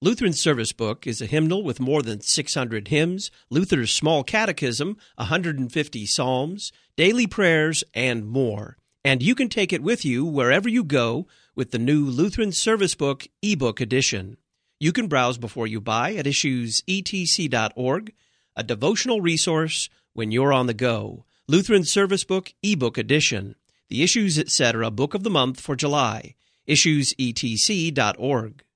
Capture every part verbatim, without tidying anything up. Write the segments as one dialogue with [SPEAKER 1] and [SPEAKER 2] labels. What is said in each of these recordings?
[SPEAKER 1] Lutheran's Service Book is a hymnal with more than six hundred hymns, Luther's Small Catechism, one hundred fifty psalms, daily prayers, and more. And you can take it with you wherever you go with the new Lutheran Service Book ebook edition. You can browse before you buy at issues e t c dot org, a devotional resource when you're on the go. Lutheran Service Book ebook edition, the Issues Etc. Book of the Month for July, issues e t c dot org.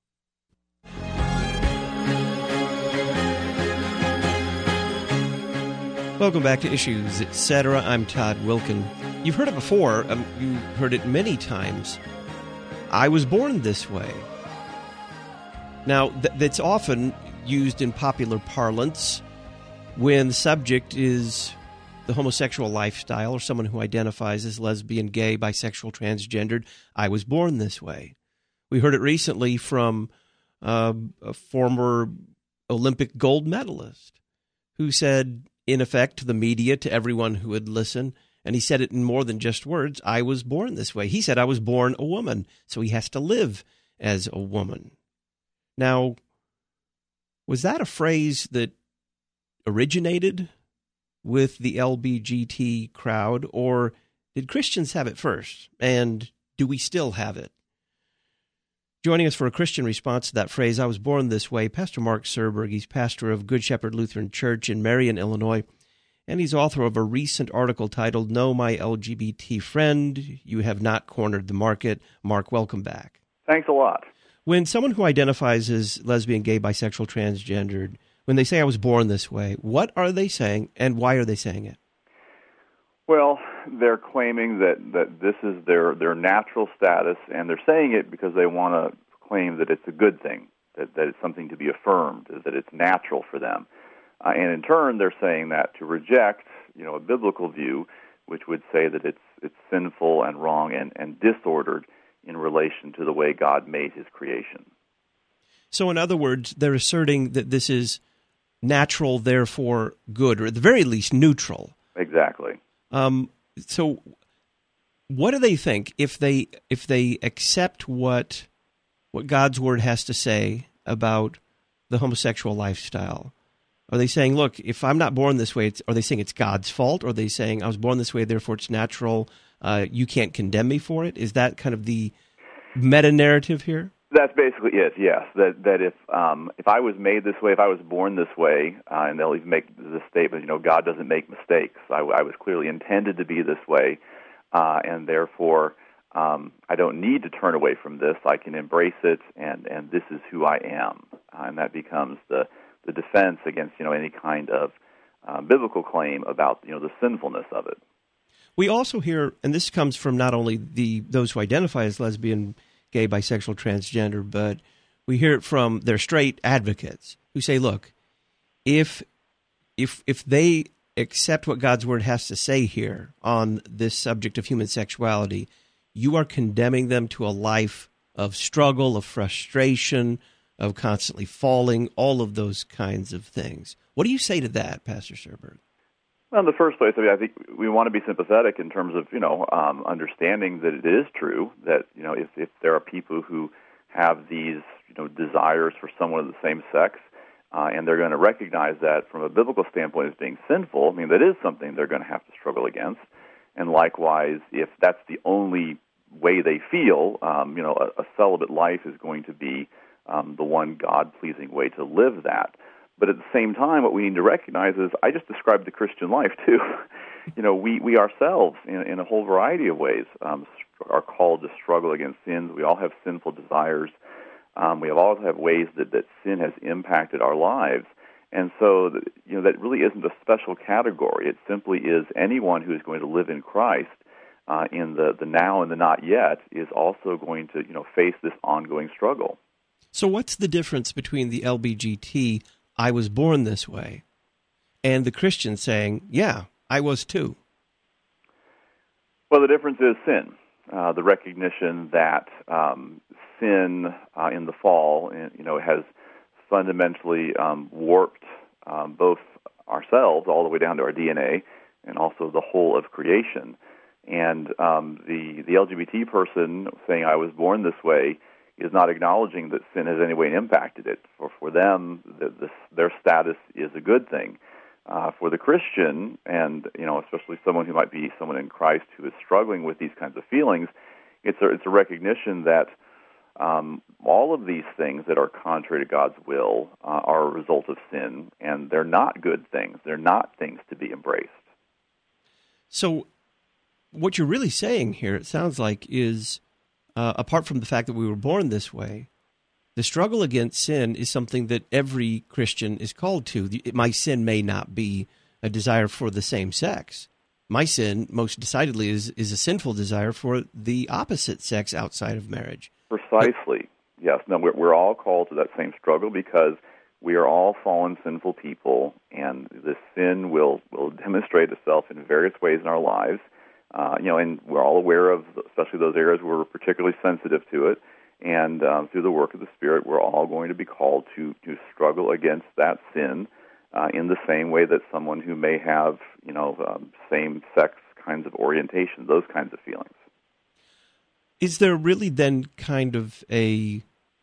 [SPEAKER 1] Welcome back to Issues Etc. I'm Todd Wilkin. You've heard it before. Um, you heard it many times. I was born this way. Now, th- that's often used in popular parlance when the subject is the homosexual lifestyle or someone who identifies as lesbian, gay, bisexual, transgendered. I was born this way. We heard it recently from uh, a former Olympic gold medalist who said, in effect, to the media, to everyone who would listen, and he said it in more than just words, I was born this way. He said I was born a woman, so he has to live as a woman. Now, was that a phrase that originated with the L G B T crowd, or did Christians have it first? And do we still have it? Joining us for a Christian response to that phrase, I was born this way, Pastor Mark Serberg. He's pastor of Good Shepherd Lutheran Church in Marion, Illinois, and he's author of a recent article titled, No, My L G B T Friend, You Have Not Cornered the Market. Mark, welcome back.
[SPEAKER 2] Thanks a lot.
[SPEAKER 1] When someone who identifies as lesbian, gay, bisexual, transgendered, when they say I was born this way, what are they saying and why are they saying it?
[SPEAKER 2] Well, they're claiming that, that this is their, their natural status, and they're saying it because they want to claim that it's a good thing, that, that it's something to be affirmed, that it's natural for them. Uh, and in turn, they're saying that to reject, you know, a biblical view, which would say that it's it's sinful and wrong and, and disordered in relation to the way God made his creation.
[SPEAKER 1] So in other words, they're asserting that this is natural, therefore good, or at the very least neutral.
[SPEAKER 2] Exactly.
[SPEAKER 1] Um, so what do they think if they if they accept what what God's word has to say about the homosexual lifestyle? Are they saying, look, if I'm not born this way, it's, are they saying it's God's fault? Or are they saying I was born this way, therefore it's natural, uh, you can't condemn me for it? Is that kind of the meta-narrative here?
[SPEAKER 2] That's basically it, yes. That that if um, if I was made this way, if I was born this way, uh, and they'll even make the statement, you know, God doesn't make mistakes. I, I was clearly intended to be this way, uh, and therefore um, I don't need to turn away from this. I can embrace it, and, and this is who I am. Uh, and that becomes the the defense against, you know, any kind of uh, biblical claim about, you know, the sinfulness of it.
[SPEAKER 1] We also hear, and this comes from not only the those who identify as lesbian, gay, bisexual, transgender, but we hear it from their straight advocates who say, look, if if if they accept what God's word has to say here on this subject of human sexuality, you are condemning them to a life of struggle, of frustration, of constantly falling, all of those kinds of things. What do you say to that, Pastor Serberg?
[SPEAKER 2] Well, in the first place, I mean, I think we want to be sympathetic in terms of, you know, um, understanding that it is true that, you know, if, if there are people who have these, you know, desires for someone of the same sex, uh, and they're going to recognize that from a biblical standpoint as being sinful, I mean, that is something they're going to have to struggle against. And likewise, if that's the only way they feel, um, you know, a, a celibate life is going to be um, the one God-pleasing way to live that. But at the same time, what we need to recognize is, I just described the Christian life, too. you know, we, we ourselves, in, in a whole variety of ways, um, are called to struggle against sins. We all have sinful desires. Um, we have all have ways that, that sin has impacted our lives. And so, you know, that really isn't a special category. It simply is anyone who is going to live in Christ uh, in the, the now and the not yet is also going to, you know, face this ongoing struggle.
[SPEAKER 1] So what's the difference between the L G B T, I was born this way, and the Christian saying, yeah, I was too?
[SPEAKER 2] Well, the difference is sin. Uh, the recognition that um, sin uh, in the fall, you know, has fundamentally um, warped um, both ourselves all the way down to our D N A and also the whole of creation. And um, the, the L G B T person saying I was born this way is not acknowledging that sin has in any way impacted it. For for them, the, the, their status is a good thing. Uh, for the Christian, and you know, especially someone who might be someone in Christ who is struggling with these kinds of feelings, it's a, it's a recognition that um, all of these things that are contrary to God's will uh, are a result of sin, and they're not good things. They're not things to be embraced.
[SPEAKER 1] So, what you're really saying here, it sounds like, is uh, apart from the fact that we were born this way, the struggle against sin is something that every Christian is called to. My sin may not be a desire for the same sex. My sin, most decidedly, is, is a sinful desire for the opposite sex outside of marriage.
[SPEAKER 2] Precisely. But, yes. No, we're, we're all called to that same struggle because we are all fallen, sinful people, and the sin will, will demonstrate itself in various ways in our lives. Uh, you know, and we're all aware of, especially those areas where we're particularly sensitive to it. And um, through the work of the Spirit, we're all going to be called to, to struggle against that sin uh, in the same way that someone who may have, you know, um, same-sex kinds of orientation, those kinds of feelings.
[SPEAKER 1] Is there really then kind of a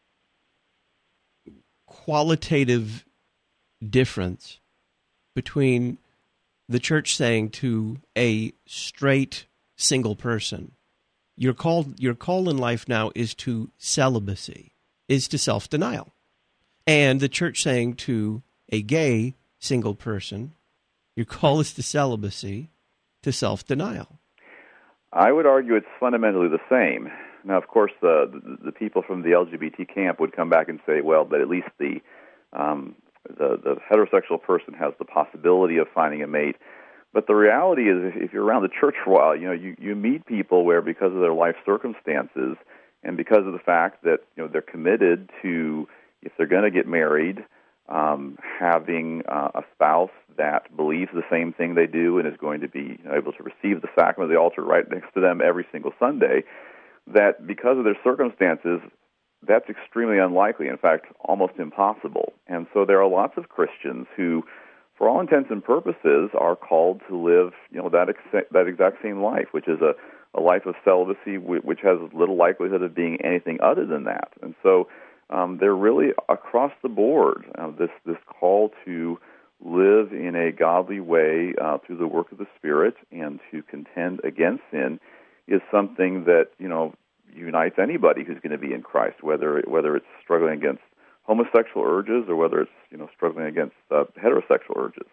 [SPEAKER 1] qualitative difference between the church saying to a straight single person, Your call, your call in life now is to celibacy, is to self-denial. And the church saying to a gay single person, your call is to celibacy, to self-denial?
[SPEAKER 2] I would argue it's fundamentally the same. Now, of course, the, the, the people from the L G B T camp would come back and say, well, but at least the, um, the, the heterosexual person has the possibility of finding a mate. But the reality is, if you're around the church for a while, you know, you, you meet people where because of their life circumstances and because of the fact that, you know, they're committed to, if they're going to get married, um, having uh, a spouse that believes the same thing they do and is going to be, you know, able to receive the sacrament of the altar right next to them every single Sunday, that because of their circumstances, that's extremely unlikely, in fact, almost impossible. And so there are lots of Christians who, for all intents and purposes, are called to live, you know, that ex- that exact same life, which is a, a life of celibacy, which has little likelihood of being anything other than that. And so um, they're really across the board, uh, this this call to live in a godly way uh, through the work of the Spirit and to contend against sin is something that, you know, unites anybody who's going to be in Christ, whether whether it's struggling against homosexual urges or whether it's, you know, struggling against uh, heterosexual urges.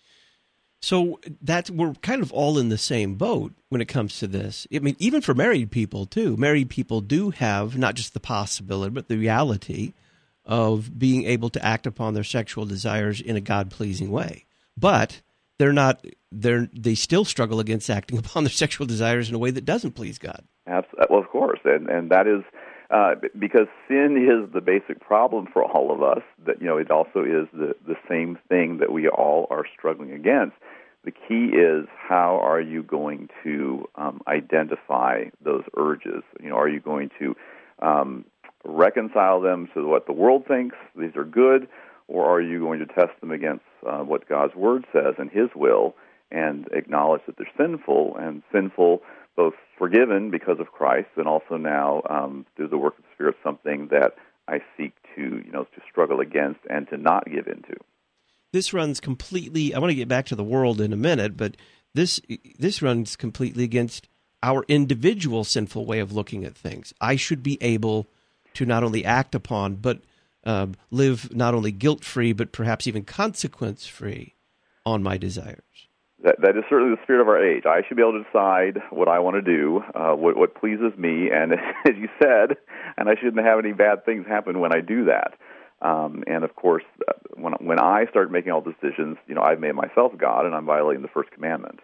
[SPEAKER 1] So that's, we're kind of all in the same boat when it comes to this. I mean, even for married people, too. Married people do have not just the possibility, but the reality of being able to act upon their sexual desires in a God-pleasing way. But they're not, they're, they still struggle against acting upon their sexual desires in a way that doesn't please God.
[SPEAKER 2] Absolutely. Well, of course, and, and that is Uh, because sin is the basic problem for all of us, that, you know, it also is the, the same thing that we all are struggling against. The key is, how are you going to um, identify those urges? You know, are you going to um, reconcile them to what the world thinks, these are good, or are you going to test them against uh, what God's Word says and His will and acknowledge that they're sinful, and sinful both forgiven because of Christ, and also now um, through the work of the Spirit, something that I seek to, you know, to struggle against and to not give into.
[SPEAKER 1] This runs completely. I want to get back to the world in a minute, but this this runs completely against our individual sinful way of looking at things. I should be able to not only act upon, but uh, live not only guilt-free, but perhaps even consequence-free on my desires.
[SPEAKER 2] That, that is certainly the spirit of our age. I should be able to decide what I want to do, uh, what, what pleases me, and as you said, and I shouldn't have any bad things happen when I do that. Um, and of course, uh, when when I start making all decisions, you know, I've made myself God, and I'm violating the first commandment.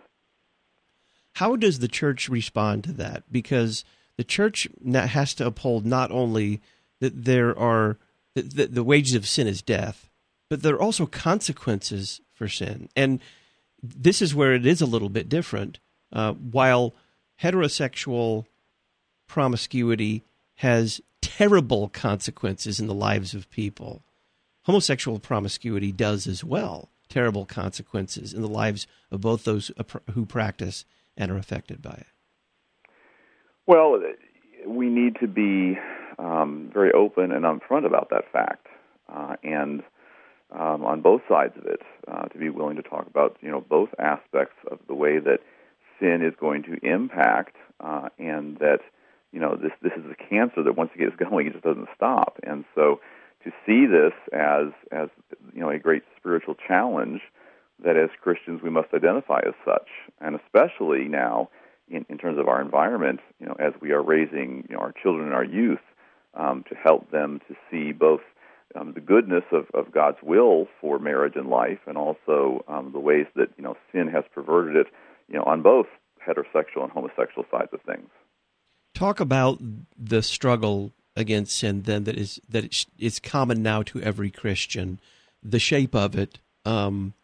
[SPEAKER 1] How does the church respond to that? Because the church has to uphold not only that there are that the, the wages of sin is death, but there are also consequences for sin, and this is where it is a little bit different. Uh, while heterosexual promiscuity has terrible consequences in the lives of people, homosexual promiscuity does as well. Terrible consequences in the lives of both those who practice and are affected by it.
[SPEAKER 2] Well, we need to be um, very open and upfront about that fact, uh, and um, on both sides of it, uh, to be willing to talk about, you know, both aspects of the way that sin is going to impact, uh, and that, you know, this this is a cancer that once it gets going, it just doesn't stop. And so, to see this as as you know a great spiritual challenge that as Christians we must identify as such, and especially now in, in terms of our environment, you know, as we are raising, you know, our children and our youth, um, to help them to see both um, the goodness of, of God's will for marriage and life, and also um, the ways that, you know, sin has perverted it, you know, on both heterosexual and homosexual sides of things.
[SPEAKER 1] Talk about the struggle against sin, then, that is that is common now to every Christian, the shape of it, um,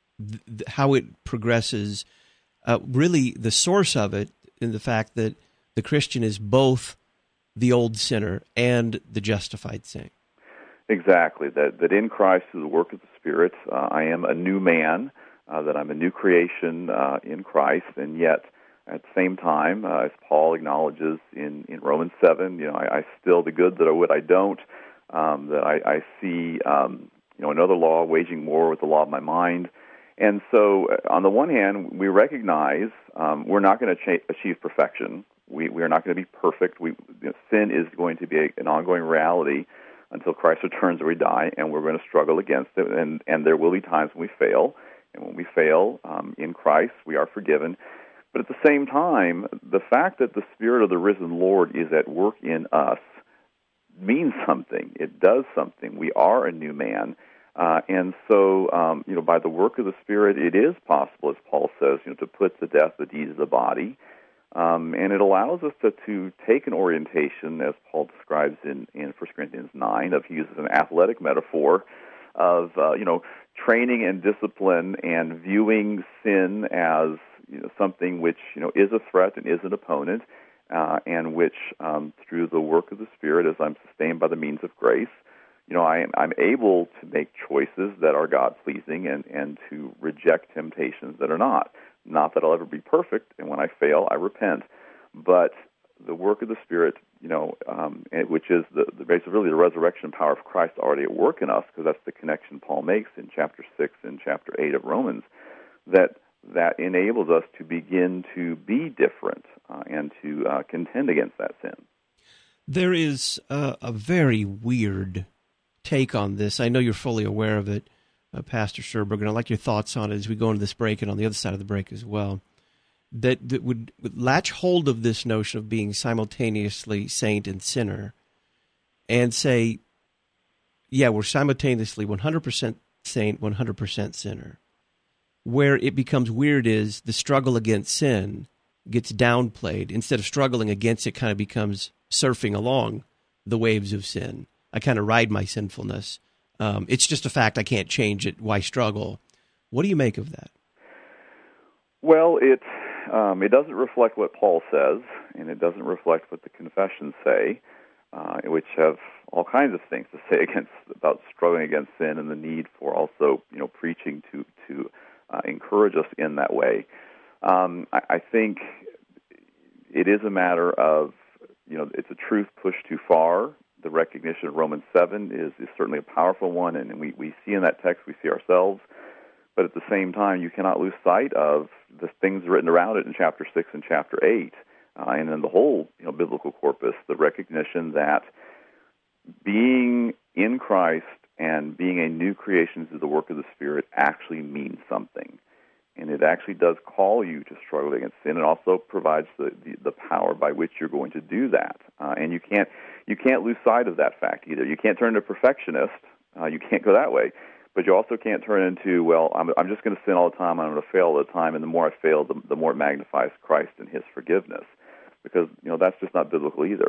[SPEAKER 1] th- how it progresses, uh, really the source of it in the fact that the Christian is both the old sinner and the justified saint. Exactly, that that in Christ, through the work of the Spirit, uh, I am a new man, uh, that I'm a new creation uh, in Christ, and yet at the same time, uh, as Paul acknowledges in, in Romans seven, you know, I, I still the good that I would I don't, um, that I, I see, um, you know, another law waging war with the law of my mind. And so, uh, on the one hand, we recognize um, we're not going to cha- achieve perfection. We we are not going to be perfect. We you know, sin is going to be a, an ongoing reality until Christ returns or we die, and we're going to struggle against it. And and there will be times when we fail, and when we fail um, in Christ, we are forgiven. But at the same time, the fact that the Spirit of the risen Lord is at work in us means something. It does something. We are a new man. Uh, and so, um, you know, by the work of the Spirit, it is possible, as Paul says, you know, to put to death the deeds of the body. Um, and it allows us to, to take an orientation, as Paul describes in, in First Corinthians nine, of he uses an athletic metaphor of, uh, you know, training and discipline and viewing sin as, you know, something which, you know, is a threat and is an opponent, uh, and which, um, through the work of the Spirit, as I'm sustained by the means of grace, you know, I am, I'm able to make choices that are God-pleasing and, and to reject temptations that are not. Not that I'll ever be perfect, and when I fail, I repent. But the work of the Spirit, you know, um, which is the, the basically really the resurrection power of Christ already at work in us, because that's the connection Paul makes in chapter six and chapter eight of Romans, that that enables us to begin to be different uh, and to uh, contend against that sin. There is uh, a very weird take on this. I know you're fully aware of it, uh, Pastor Sherberg, and I'd like your thoughts on it as we go into this break and on the other side of the break as well, that, that would, would latch hold of this notion of being simultaneously saint and sinner and say, yeah, we're simultaneously one hundred percent saint, one hundred percent sinner. Where it becomes weird is the struggle against sin gets downplayed. Instead of struggling against it, kind of becomes surfing along the waves of sin. I kind of ride my sinfulness. Um, it's just a fact. I can't change it. Why struggle? What do you make of that?
[SPEAKER 2] Well, it um, it doesn't reflect what Paul says, and it doesn't reflect what the confessions say, uh, which have all kinds of things to say against about struggling against sin and the need for also, you know, preaching to to uh, encourage us in that way. Um, I, I think it is a matter of, you know, it's a truth pushed too far. The recognition of Romans seven is, is certainly a powerful one, and we, we see in that text, we see ourselves. But at the same time, you cannot lose sight of the things written around it in chapter six and chapter eight, uh, and in the whole, you know, biblical corpus, the recognition that being in Christ and being a new creation through the work of the Spirit actually means something. And it actually does call you to struggle against sin. It also provides the, the, the power by which you're going to do that. Uh, and you can't you can't lose sight of that fact either. You can't turn into a perfectionist. Uh, you can't go that way. But you also can't turn into, well, I'm, I'm just going to sin all the time, I'm going to fail all the time, and the more I fail, the, the more it magnifies Christ and His forgiveness. Because, you know, that's just not biblical either.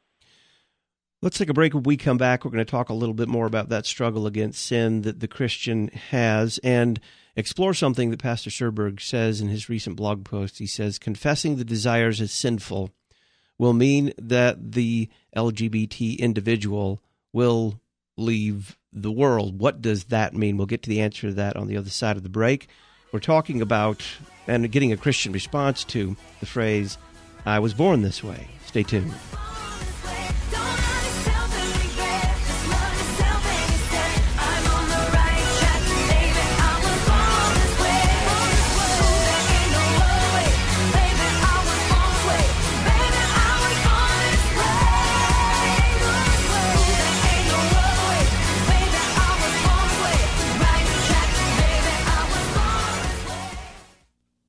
[SPEAKER 1] Let's take a break. When we come back, we're going to talk a little bit more about that struggle against sin that the Christian has and explore something that Pastor Sherberg says in his recent blog post. He says, confessing the desires as sinful will mean that the L G B T individual will leave the world. What does that mean? We'll get to the answer to that on the other side of the break. We're talking about and getting a Christian response to the phrase, I was born this way. Stay tuned.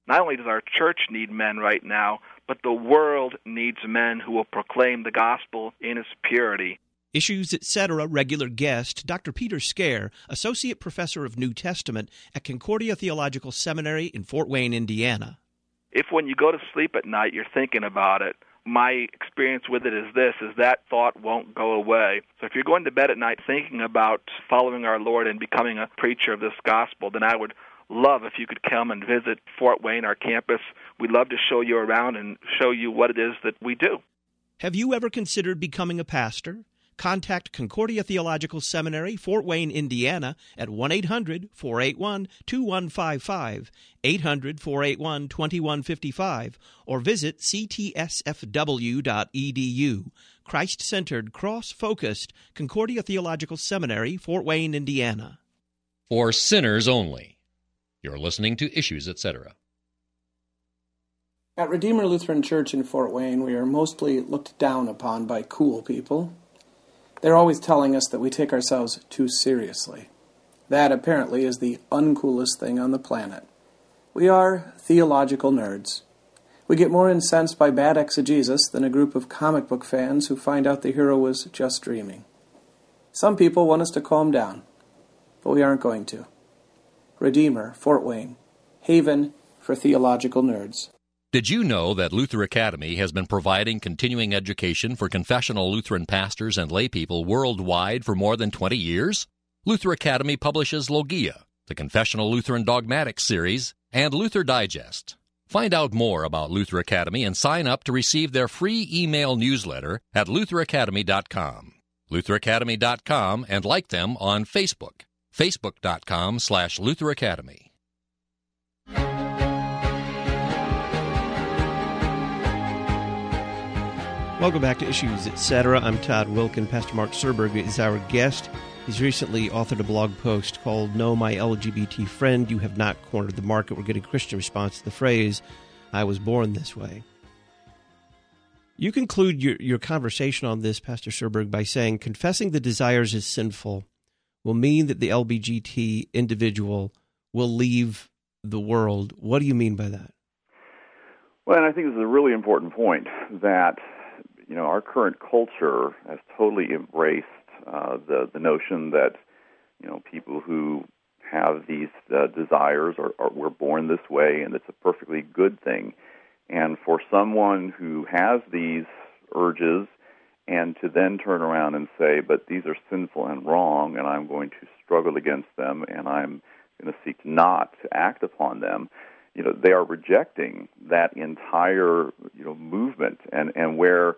[SPEAKER 3] Not only does our church need men right now, but the world needs men who will proclaim the gospel in its purity.
[SPEAKER 1] Issues, et cetera regular guest, Doctor Peter Scare, Associate Professor of New Testament at Concordia Theological Seminary in Fort Wayne, Indiana.
[SPEAKER 3] If when you go to sleep at night you're thinking about it, my experience with it is this, is that thought won't go away. So if you're going to bed at night thinking about following our Lord and becoming a preacher of this gospel, then I would love if you could come and visit Fort Wayne, our campus. We'd love to show you around and show you what it is that we do.
[SPEAKER 1] Have you ever considered becoming a pastor? Contact Concordia Theological Seminary, Fort Wayne, Indiana, at one eight hundred, four eight one, two one five five, eight hundred, four eight one, two one five five, or visit c t s f w dot e d u. Christ-centered, cross-focused Concordia Theological Seminary, Fort Wayne, Indiana.
[SPEAKER 4] For sinners only. You're listening to Issues, et cetera.
[SPEAKER 5] At Redeemer Lutheran Church in Fort Wayne, we are mostly looked down upon by cool people. They're always telling us that we take ourselves too seriously. That, apparently, is the uncoolest thing on the planet. We are theological nerds. We get more incensed by bad exegesis than a group of comic book fans who find out the hero was just dreaming. Some people want us to calm down, but we aren't going to. Redeemer, Fort Wayne, haven for theological nerds.
[SPEAKER 4] Did you know that Luther Academy has been providing continuing education for confessional Lutheran pastors and laypeople worldwide for more than twenty years? Luther Academy publishes Logia, the Confessional Lutheran Dogmatics series, and Luther Digest. Find out more about Luther Academy and sign up to receive their free email newsletter at luther academy dot com. luther academy dot com, and like them on Facebook. facebook.com slash Luther Academy.
[SPEAKER 1] Welcome back to Issues, et cetera. I'm Todd Wilken. Pastor Mark Serberg is our guest. He's recently authored a blog post called "No, My L G B T Friend, You Have Not Cornered the Market." We're getting Christian response to the phrase, "I was born this way." You conclude your, your conversation on this, Pastor Serberg, by saying confessing the desires is sinful will mean that the L G B T individual will leave the world. What do you mean by that?
[SPEAKER 2] Well, and I think this is a really important point that, you know, our current culture has totally embraced uh, the the notion that, you know, people who have these uh, desires are, are were born this way, and it's a perfectly good thing. And for someone who has these urges, and to then turn around and say, but these are sinful and wrong, and I'm going to struggle against them, and I'm going to seek not to act upon them, you know, they are rejecting that entire, you know, movement, and, and where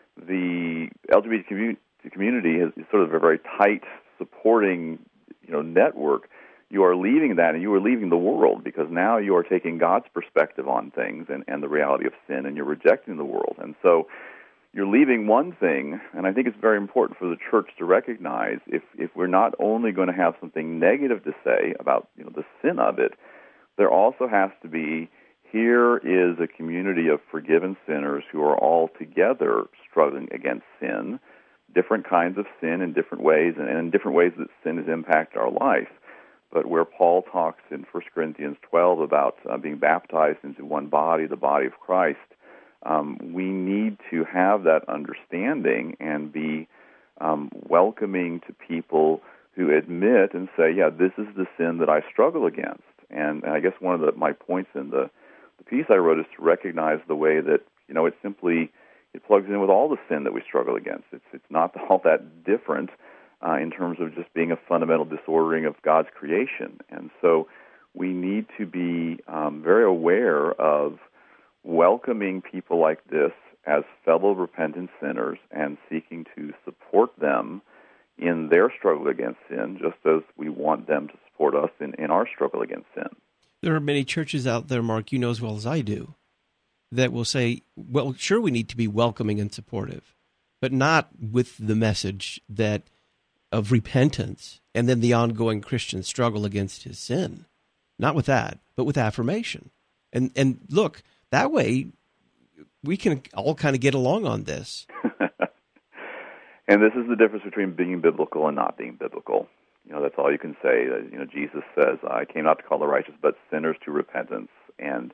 [SPEAKER 2] the L G B T community, community is sort of a very tight, supporting, you know, network. You are leaving that, and you are leaving the world, because now you are taking God's perspective on things and, and the reality of sin, and you're rejecting the world. And so you're leaving one thing, and I think it's very important for the church to recognize, if if we're not only going to have something negative to say about, you know, the sin of it, there also has to be, here is a community of forgiven sinners who are all together struggling against sin, different kinds of sin in different ways, and in different ways that sin has impacted our life. But where Paul talks in First Corinthians twelve about uh, being baptized into one body, the body of Christ, um, we need to have that understanding and be um, welcoming to people who admit and say, yeah, this is the sin that I struggle against. And, and I guess one of the, my points in the, the piece I wrote is to recognize the way that, you know, it simply, it plugs in with all the sin that we struggle against. It's, it's not all that different Uh, in terms of just being a fundamental disordering of God's creation. And so we need to be um, very aware of welcoming people like this as fellow repentant sinners and seeking to support them in their struggle against sin, just as we want them to support us in, in our struggle against sin.
[SPEAKER 1] There are many churches out there, Mark, you know as well as I do, that will say, well, sure, we need to be welcoming and supportive, but not with the message that of repentance and then the ongoing Christian struggle against his sin. Not with that, but with affirmation. And and look, that way we can all kind of get along on this.
[SPEAKER 2] And this is the difference between being biblical and not being biblical. You know, that's all you can say. You know, Jesus says, I came not to call the righteous, but sinners to repentance. And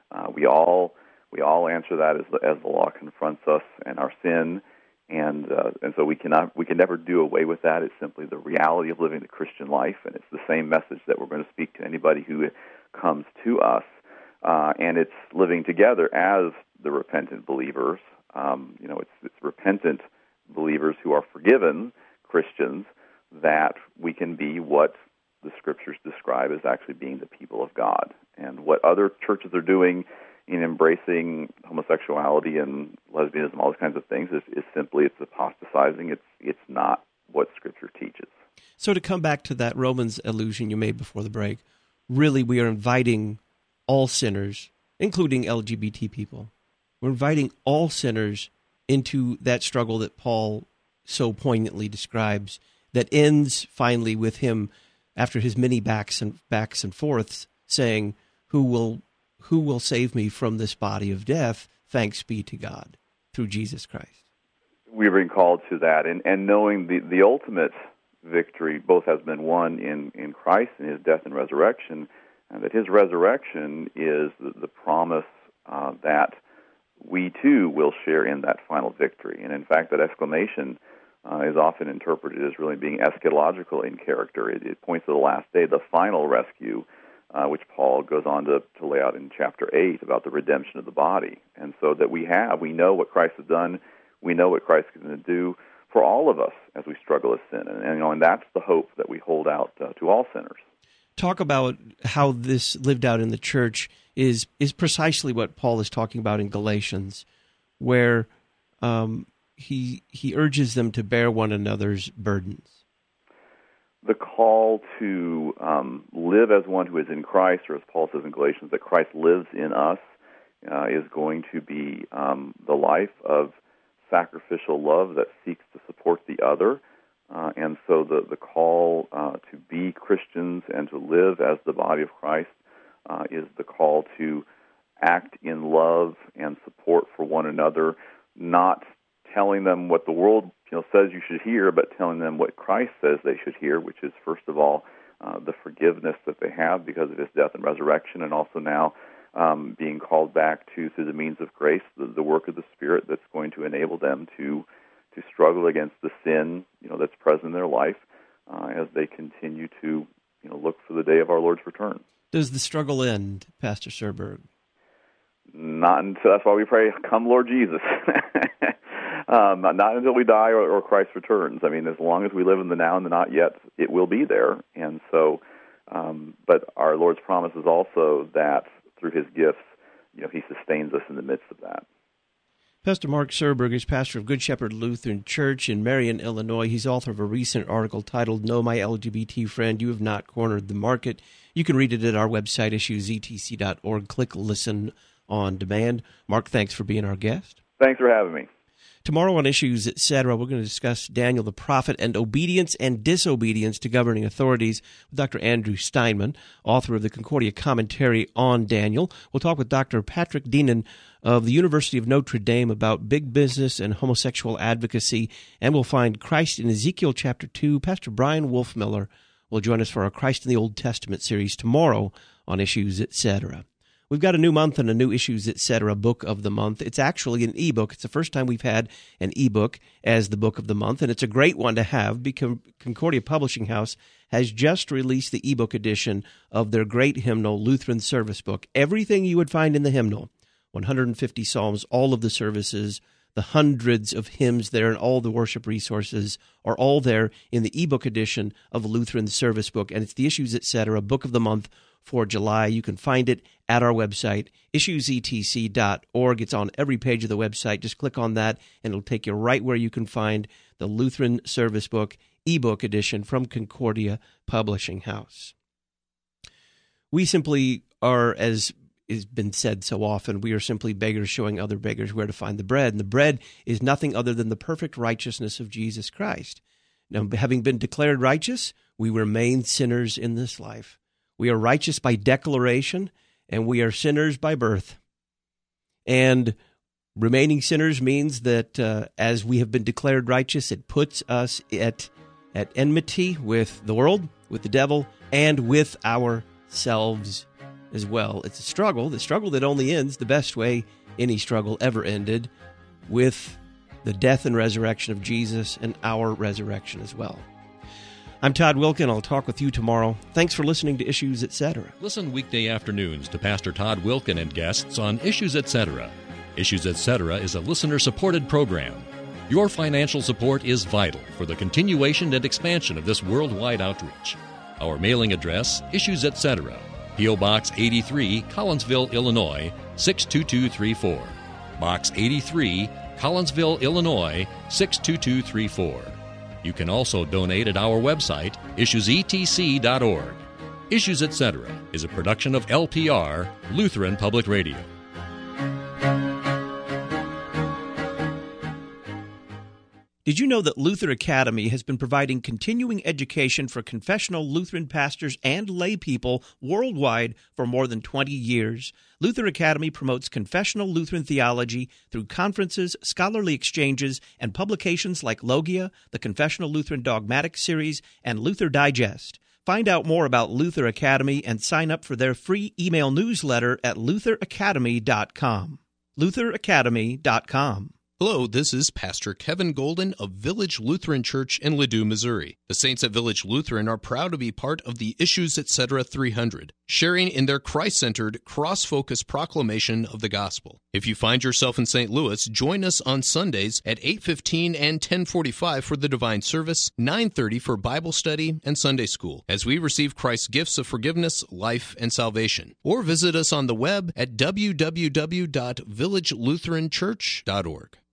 [SPEAKER 2] Uh, we all we all answer that as the, as the law confronts us and our sin, and uh, and so we cannot we can never do away with that. It's simply the reality of living the Christian life, and it's the same message that we're going to speak to anybody who comes to us, uh, and it's living together as the repentant believers. Um, you know, it's, it's repentant believers who are forgiven Christians that we can be what the Scriptures describe as actually being the people of God. And what other churches are doing in embracing homosexuality and lesbianism, all those kinds of things, is, is simply, it's apostatizing. It's it's not what Scripture teaches.
[SPEAKER 1] So to come back to that Romans allusion you made before the break, really we are inviting all sinners, including L G B T people, we're inviting all sinners into that struggle that Paul so poignantly describes, that ends finally with him, after his many backs and backs and forths, saying, who will who will save me from this body of death? Thanks be to God, through Jesus Christ.
[SPEAKER 2] We've been called to that, and, and knowing the, the ultimate victory both has been won in, in Christ and his death and resurrection, and that his resurrection is the, the promise uh, that we too will share in that final victory. And in fact, that exclamation uh, is often interpreted as really being eschatological in character. It, it points to the last day, the final rescue, uh, which Paul goes on to, to lay out in chapter eight about the redemption of the body. And so that we have, we know what Christ has done, we know what Christ is going to do for all of us as we struggle with sin. And, and, you know, and that's the hope that we hold out uh, to all sinners.
[SPEAKER 1] Talk about how this lived out in the church is is precisely what Paul is talking about in Galatians, where um, he he urges them to bear one another's burdens.
[SPEAKER 2] The call to um, live as one who is in Christ, or as Paul says in Galatians, that Christ lives in us, uh, is going to be um, the life of sacrificial love that seeks to support the other. Uh, and so the, the call uh, to be Christians and to live as the body of Christ uh, is the call to act in love and support for one another, not telling them what the world you know says you should hear, but telling them what Christ says they should hear, which is, first of all, uh, the forgiveness that they have because of his death and resurrection, and also now um, being called back to, through the means of grace, the, the work of the Spirit that's going to enable them to to struggle against the sin, you know, that's present in their life uh, as they continue to, you know, look for the day of our Lord's return.
[SPEAKER 1] Does the struggle end, Pastor Serberg?
[SPEAKER 2] Not until, that's why we pray, come Lord Jesus. um, not until we die or, or Christ returns. I mean, as long as we live in the now and the not yet, it will be there. And so, um, but our Lord's promise is also that through his gifts, you know, he sustains us in the midst of that.
[SPEAKER 1] Pastor Mark Serberg is pastor of Good Shepherd Lutheran Church in Marion, Illinois. He's author of a recent article titled, No, My L G B T Friend, You Have Not Cornered the Market. You can read it at our website, issues e t c dot org. Click Listen on Demand. Mark, thanks for being our guest.
[SPEAKER 2] Thanks for having me.
[SPEAKER 1] Tomorrow on Issues, et cetera, we're going to discuss Daniel the prophet and obedience and disobedience to governing authorities with Doctor Andrew Steinman, author of the Concordia Commentary on Daniel. We'll talk with Doctor Patrick Deenan of the University of Notre Dame about big business and homosexual advocacy, and we'll find Christ in Ezekiel chapter two. Pastor Brian Wolfmiller will join us for our Christ in the Old Testament series tomorrow on Issues, et cetera. We've got a new month and a new Issues, et cetera book of the month. It's actually an ebook. It's the first time we've had an ebook as the book of the month, and it's a great one to have because Concordia Publishing House has just released the ebook edition of their great hymnal, Lutheran Service Book. Everything you would find in the hymnal, one hundred fifty psalms, all of the services, the hundreds of hymns there, and all the worship resources are all there in the ebook edition of the Lutheran Service Book, and it's the Issues, et cetera book of the month for July. You can find it at our website, issues e t c dot org. It's on every page of the website. Just click on that, and it'll take you right where you can find the Lutheran Service Book ebook edition from Concordia Publishing House. We simply are, as has been said so often, we are simply beggars showing other beggars where to find the bread. And the bread is nothing other than the perfect righteousness of Jesus Christ. Now, having been declared righteous, we remain sinners in this life. We are righteous by declaration, and we are sinners by birth. And remaining sinners means that uh, as we have been declared righteous, it puts us at, at enmity with the world, with the devil, and with ourselves as well. It's a struggle, the struggle that only ends the best way any struggle ever ended, with the death and resurrection of Jesus and our resurrection as well. I'm Todd Wilken. I'll talk with you tomorrow. Thanks for listening to Issues, et cetera.
[SPEAKER 4] Listen weekday afternoons to Pastor Todd Wilken and guests on Issues, et cetera. Issues, et cetera is a listener-supported program. Your financial support is vital for the continuation and expansion of this worldwide outreach. Our mailing address, Issues, et cetera. P O. Box eighty-three, Collinsville, Illinois, six two two three four. Box eighty-three, Collinsville, Illinois, six two two three four. You can also donate at our website, issues e t c dot org. Issues, et cetera is a production of L P R, Lutheran Public Radio.
[SPEAKER 1] Did you know that Luther Academy has been providing continuing education for confessional Lutheran pastors and lay people worldwide for more than twenty years? Luther Academy promotes confessional Lutheran theology through conferences, scholarly exchanges, and publications like Logia, the Confessional Lutheran Dogmatic Series, and Luther Digest. Find out more about Luther Academy and sign up for their free email newsletter at luther academy dot com. luther academy dot com.
[SPEAKER 6] Hello, this is Pastor Kevin Golden of Village Lutheran Church in Ladue, Missouri. The Saints at Village Lutheran are proud to be part of the Issues, et cetera three hundred, sharing in their Christ-centered, cross-focused proclamation of the gospel. If you find yourself in Saint Louis, join us on Sundays at eight fifteen and ten forty-five for the Divine Service, nine thirty for Bible study and Sunday school, as we receive Christ's gifts of forgiveness, life, and salvation. Or visit us on the web at w w w dot village lutheran church dot org.